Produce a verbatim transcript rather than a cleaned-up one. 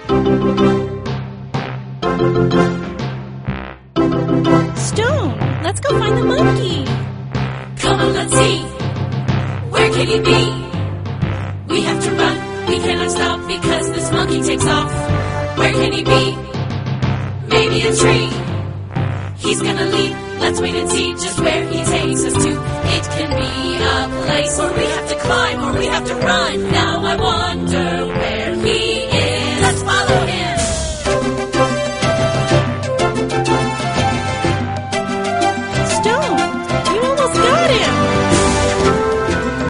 Stone, let's go find the monkey. Come on, let's see. Where can he be? We have to run. We cannot stop because this monkey takes off. Where can he be? Maybe a tree. He's gonna leap. Let's wait and see just where he takes us to. It can be a place where we have to climb or we have to run. Now I wonder where